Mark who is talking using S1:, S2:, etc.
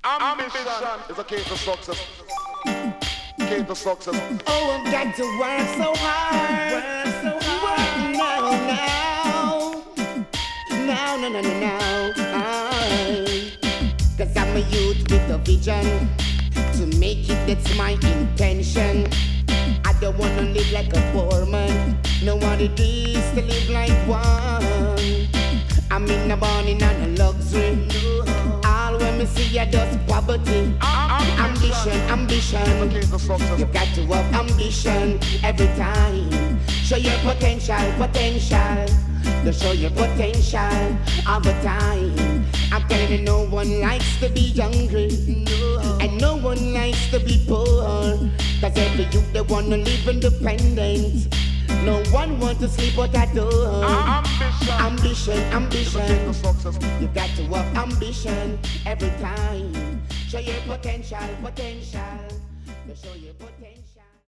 S1: Ambition is a key to success. Key to success.
S2: Oh, I've got to work so hard. Work now. Cause I'm a youth with a vision. To make it, that's my intention. I don't wanna live like a poor man. Know what it is to live like one. I'm in a morning and a luxury. All when me see are just poverty. Ambition. You got to have ambition every time. Show your potential. To show your potential all the time. I'm telling you, no one likes to be hungry, and no one likes to be poor. Cause every youth they wanna live independent. No one wants to sleep out that door. Ambition. You got to have ambition every time. Show your potential. To show your potential.